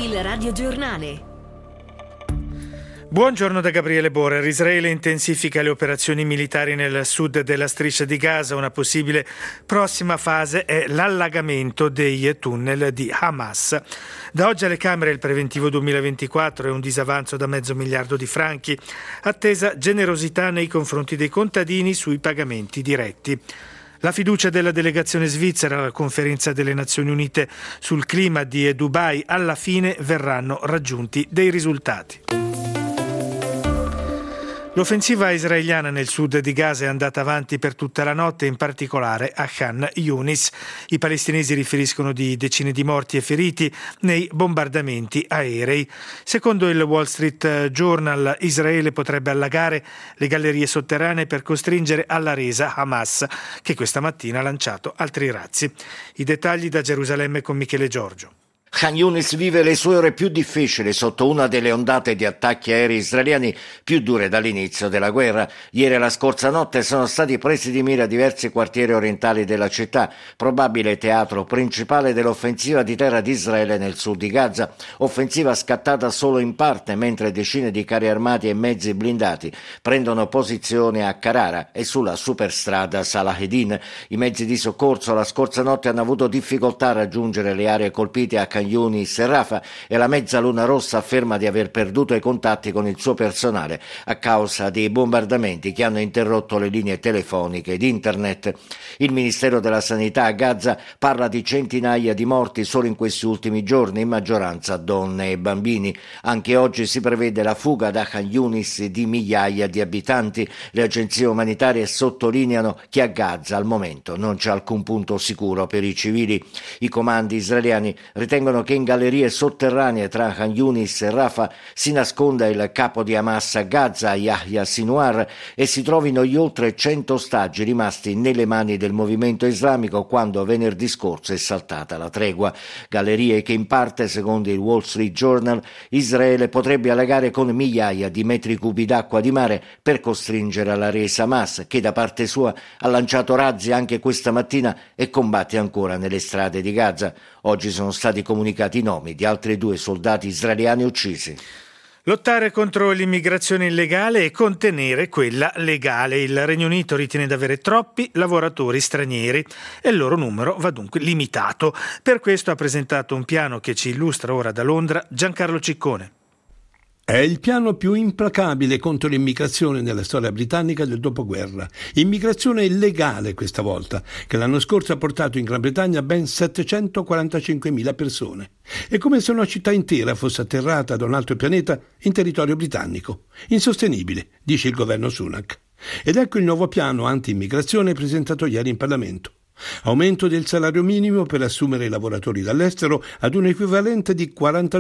Il radiogiornale. Buongiorno da Gabriele Borer. Israele intensifica le operazioni militari nel sud della striscia di Gaza. Una possibile prossima fase è l'allagamento dei tunnel di Hamas. Da oggi alle Camere il preventivo 2024 è un disavanzo da $500 miliardi. Attesa generosità nei confronti dei contadini sui pagamenti diretti. La fiducia della delegazione svizzera alla conferenza delle Nazioni Unite sul clima di Dubai. Alla fine verranno raggiunti dei risultati. L'offensiva israeliana nel sud di Gaza è andata avanti per tutta la notte, in particolare a Khan Yunis. I palestinesi riferiscono di decine di morti e feriti nei bombardamenti aerei. Secondo il Wall Street Journal, Israele potrebbe allagare le gallerie sotterranee per costringere alla resa Hamas, che questa mattina ha lanciato altri razzi. I dettagli da Gerusalemme con Michele Giorgio. Khan Yunis vive le sue ore più difficili sotto una delle ondate di attacchi aerei israeliani più dure dall'inizio della guerra. Ieri e la scorsa notte sono stati presi di mira diversi quartieri orientali della città, probabile teatro principale dell'offensiva di terra di Israele nel sud di Gaza. Offensiva scattata solo in parte mentre decine di carri armati e mezzi blindati prendono posizione a Carrara e sulla superstrada Salahedin. I mezzi di soccorso la scorsa notte hanno avuto difficoltà a raggiungere le aree colpite a Khan Yunis e Rafah, e la Mezzaluna Rossa afferma di aver perduto i contatti con il suo personale a causa dei bombardamenti che hanno interrotto le linee telefoniche ed internet. Il Ministero della Sanità a Gaza parla di centinaia di morti solo in questi ultimi giorni, in maggioranza donne e bambini. Anche oggi si prevede la fuga da Khan Yunis di migliaia di abitanti. Le agenzie umanitarie sottolineano che a Gaza al momento non c'è alcun punto sicuro per i civili. I comandi israeliani ritengono che in gallerie sotterranee tra Khan Yunis e Rafah si nasconda il capo di Hamas a Gaza, Yahya Sinwar, e si trovino gli oltre 100 ostaggi rimasti nelle mani del movimento islamico quando venerdì scorso è saltata la tregua. Gallerie che in parte, secondo il Wall Street Journal, Israele potrebbe allagare con migliaia di metri cubi d'acqua di mare per costringere alla resa Hamas, che da parte sua ha lanciato razzi anche questa mattina e combatte ancora nelle strade di Gaza. Oggi sono stati comunicati i nomi di altri 2 soldati israeliani uccisi. Lottare contro l'immigrazione illegale e contenere quella legale. Il Regno Unito ritiene di avere troppi lavoratori stranieri e il loro numero va dunque limitato. Per questo ha presentato un piano che ci illustra ora da Londra Giancarlo Ciccone. È il piano più implacabile contro l'immigrazione nella storia britannica del dopoguerra. Immigrazione illegale questa volta, che l'anno scorso ha portato in Gran Bretagna ben 745.000 persone. È come se una città intera fosse atterrata da un altro pianeta in territorio britannico. Insostenibile, dice il governo Sunak. Ed ecco il nuovo piano anti-immigrazione presentato ieri in Parlamento. Aumento del salario minimo per assumere i lavoratori dall'estero ad un equivalente di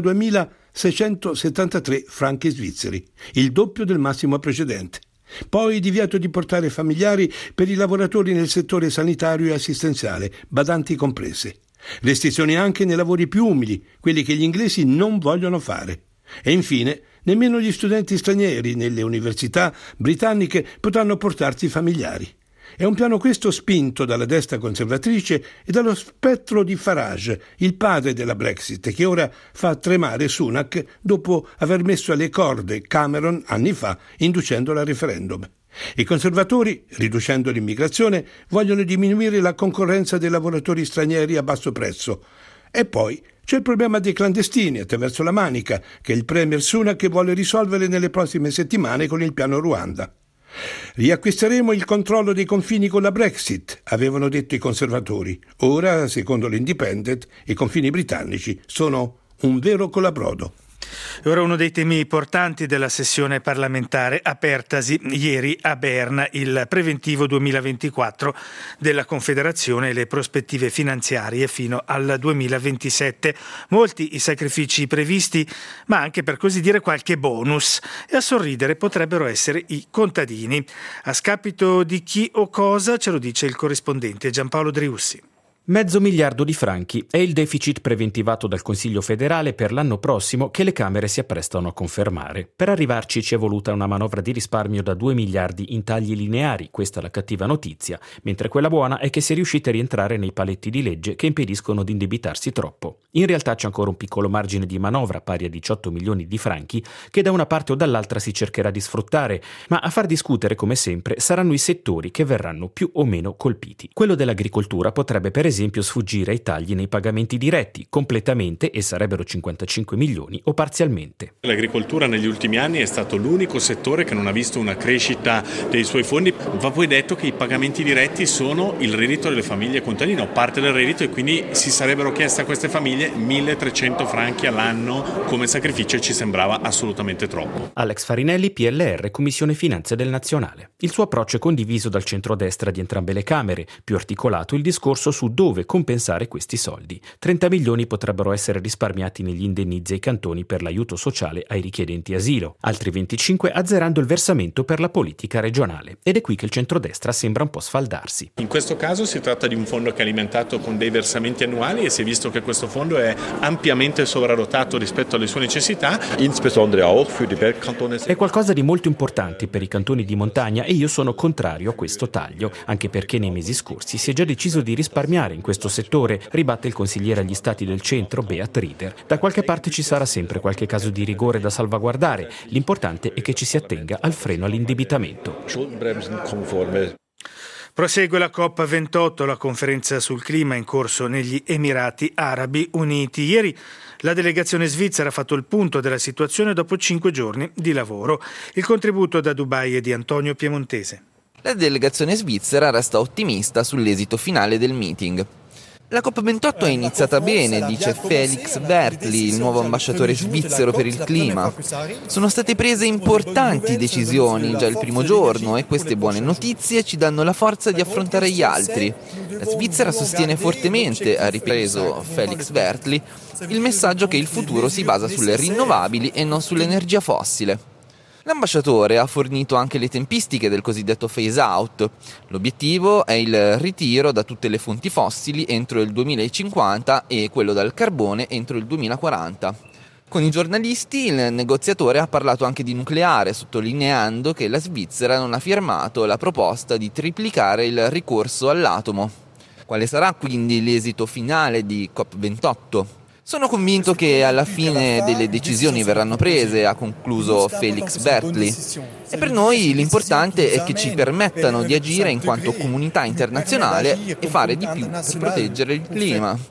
42.673 franchi svizzeri, il doppio del massimo precedente. Poi divieto di portare familiari per i lavoratori nel settore sanitario e assistenziale, badanti comprese. Restrizioni anche nei lavori più umili, quelli che gli inglesi non vogliono fare. E infine, nemmeno gli studenti stranieri nelle università britanniche potranno portarsi familiari. È un piano questo spinto dalla destra conservatrice e dallo spettro di Farage, il padre della Brexit, che ora fa tremare Sunak dopo aver messo alle corde Cameron anni fa, inducendola al referendum. I conservatori, riducendo l'immigrazione, vogliono diminuire la concorrenza dei lavoratori stranieri a basso prezzo. E poi c'è il problema dei clandestini attraverso la Manica, che il premier Sunak vuole risolvere nelle prossime settimane con il piano Ruanda. Riacquisteremo il controllo dei confini con la Brexit, avevano detto i conservatori. Ora, secondo l'Independent, i confini britannici sono un vero colabrodo. E ora uno dei temi importanti della sessione parlamentare apertasi ieri a Berna, il preventivo 2024 della Confederazione e le prospettive finanziarie fino al 2027. Molti i sacrifici previsti, ma anche per così dire qualche bonus, e a sorridere potrebbero essere i contadini. A scapito di chi o cosa ce lo dice il corrispondente Giampaolo Driussi. 500 miliardi di franchi è il deficit preventivato dal Consiglio federale per l'anno prossimo che le Camere si apprestano a confermare. Per arrivarci ci è voluta una manovra di risparmio da 2 miliardi in tagli lineari, questa è la cattiva notizia, mentre quella buona è che si è riusciti a rientrare nei paletti di legge che impediscono di indebitarsi troppo. In realtà c'è ancora un piccolo margine di manovra pari a 18 milioni di franchi che da una parte o dall'altra si cercherà di sfruttare, ma a far discutere come sempre saranno i settori che verranno più o meno colpiti. Quello dell'agricoltura potrebbe per esempio sfuggire ai tagli nei pagamenti diretti, completamente e sarebbero 55 milioni o parzialmente. L'agricoltura negli ultimi anni è stato l'unico settore che non ha visto una crescita dei suoi fondi. Va poi detto che i pagamenti diretti sono il reddito delle famiglie contadine, o parte del reddito, e quindi si sarebbero chieste a queste famiglie 1.300 franchi all'anno come sacrificio e ci sembrava assolutamente troppo. Alex Farinelli, PLR, Commissione Finanze del Nazionale. Il suo approccio è condiviso dal centrodestra di entrambe le Camere, più articolato il discorso su dove compensare questi soldi. 30 milioni potrebbero essere risparmiati negli indennizi ai cantoni per l'aiuto sociale ai richiedenti asilo, altri 25 azzerando il versamento per la politica regionale. Ed è qui che il centrodestra sembra un po' sfaldarsi. In questo caso si tratta di un fondo che è alimentato con dei versamenti annuali e si è visto che questo fondo è ampiamente sovradotato rispetto alle sue necessità. È qualcosa di molto importante per i cantoni di montagna e io sono contrario a questo taglio, anche perché nei mesi scorsi si è già deciso di risparmiare in questo settore, ribatte il consigliere agli stati del centro Beat Rieder. Da qualche parte ci sarà sempre qualche caso di rigore da salvaguardare, l'importante è che ci si attenga al freno all'indebitamento. Prosegue la COP28, la conferenza sul clima in corso negli Emirati Arabi Uniti. Ieri la delegazione svizzera ha fatto il punto della situazione dopo 5 giorni di lavoro. Il contributo da Dubai è di Antonio Piemontese. La delegazione svizzera resta ottimista sull'esito finale del meeting. La COP28 è iniziata bene, dice Felix Bertli, il nuovo ambasciatore svizzero per il clima. Sono state prese importanti decisioni già il primo giorno e queste buone notizie ci danno la forza di affrontare gli altri. La Svizzera sostiene fortemente, ha ripreso Felix Bertli, il messaggio che il futuro si basa sulle rinnovabili e non sull'energia fossile. L'ambasciatore ha fornito anche le tempistiche del cosiddetto phase out. L'obiettivo è il ritiro da tutte le fonti fossili entro il 2050 e quello dal carbone entro il 2040. Con i giornalisti il negoziatore ha parlato anche di nucleare, sottolineando che la Svizzera non ha firmato la proposta di triplicare il ricorso all'atomo. Quale sarà quindi l'esito finale di COP28? Sono convinto che alla fine delle decisioni verranno prese, ha concluso Felix Bertli. E per noi l'importante è che ci permettano di agire in quanto comunità internazionale e fare di più per proteggere il clima.